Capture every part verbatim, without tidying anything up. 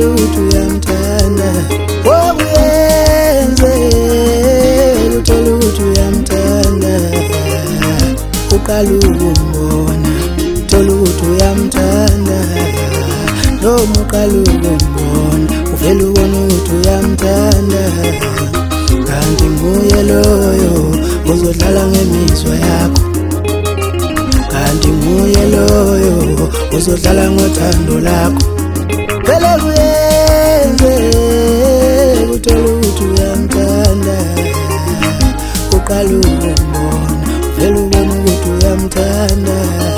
utshela ukuthi uyamthanda wokuyenze utshela ukuthi uyamthanda uqala ukumbona utshela ukuthi uyamthanda noma uqala ukumbona uvela ubona ukuthi uyamthanda kanti nguye loyo uzodlala ngemizwa yakho kanti nguye loyo uzodlala ngothando lakho vele kuyenze utshela ukuthi uyamthanda uqala ukumbona vele ubona ukuthi uyamthanda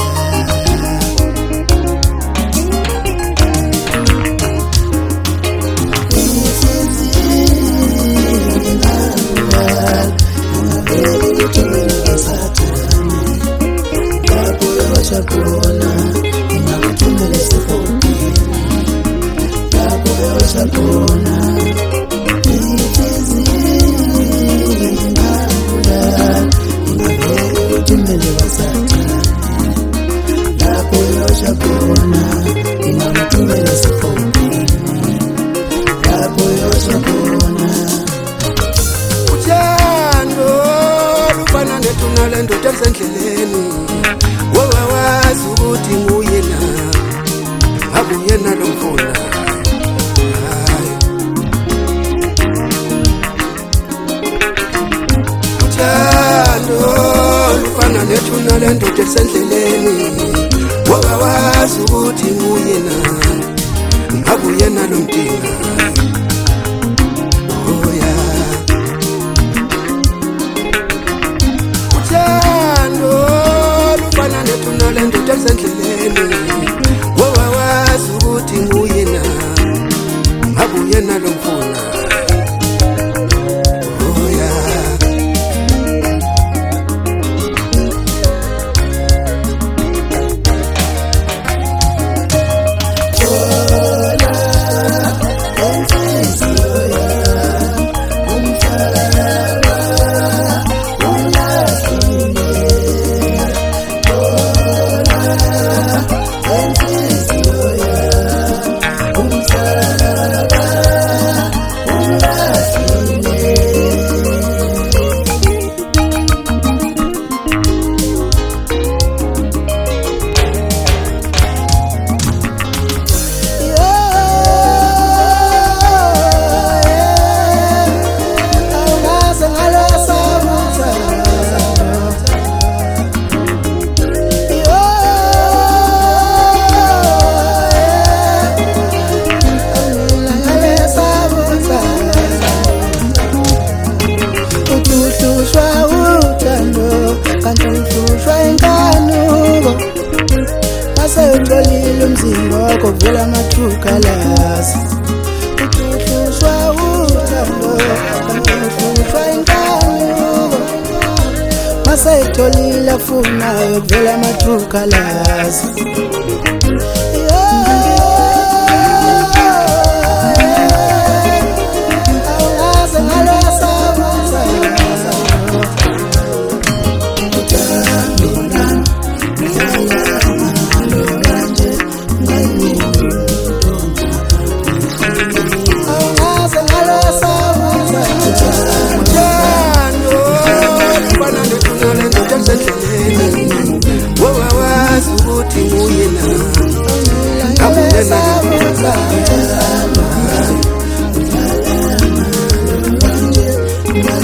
Sakona, inakutumele sifoni. Yabo yo sakona, ifizi nakula, inakutumele wasatani. Yabo yo sakona, inakutumele sifoni. Yabo yo sakona. Uthando lufana nethunala ndoda esendleleni. Wawazi ukuthi nguye na akuyena lomfuna uthando lufana nethuna lendoda esendleleni wawazi ukuthi nguye na akuyena lomdinga lendoda esendleleni wawazi ukuthi nguye na akuyena lomfuna oya Utolile umzimba wakho vela amathukalazi uthuswa uthando uthuswa inkanuko masayitholile afunayo vela amathukalazi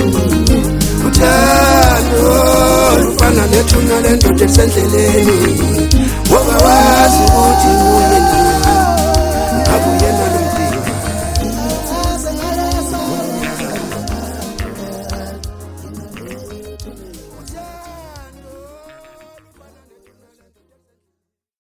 uthando lufana nethuna lendoda esendleleni